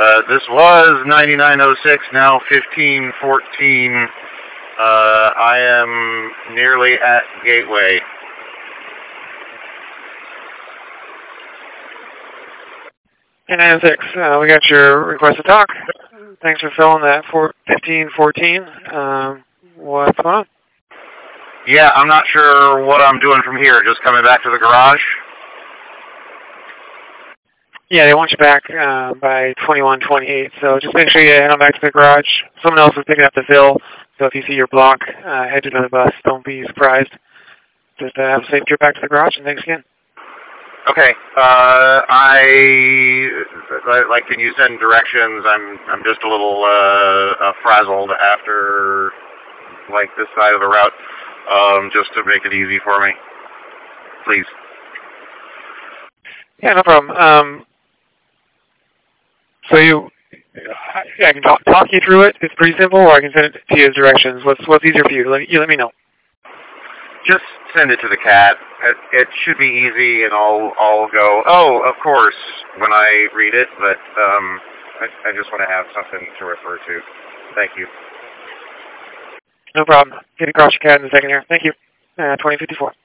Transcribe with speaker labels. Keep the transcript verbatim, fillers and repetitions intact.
Speaker 1: Uh, this was ninety-nine oh six, now fifteen fourteen. Uh, I am nearly at Gateway.
Speaker 2: nine oh six, uh, we got your request to talk. Thanks for filling that for fifteen fourteen. Um, what's going on?
Speaker 1: Yeah, I'm not sure what I'm doing from here. Just coming back to the garage?
Speaker 2: Yeah, they want you back uh, by twenty-one twenty-eight, so just make sure you head on back to the garage. Someone else is picking up the fill, so if you see your block, uh, head to the bus. Don't be surprised. Just uh, have a safe trip back to the garage, and thanks again.
Speaker 1: Okay, uh, I, like, can you send directions? I'm, I'm just a little, uh, uh, frazzled after, like, this side of the route, um, just to make it easy for me. Please.
Speaker 2: Yeah, no problem. Um, so you, I, I can talk, talk you through it. It's pretty simple, or I can send it to you as directions. What's, what's easier for you? Let, you let me know.
Speaker 1: Just send it to the cat. It, it should be easy, and I'll I'll go, oh, of course, when I read it, but um, I, I just want to have something to refer to. Thank you.
Speaker 2: No problem. Get across your cat in a second here. Thank you. Uh, twenty fifty-four.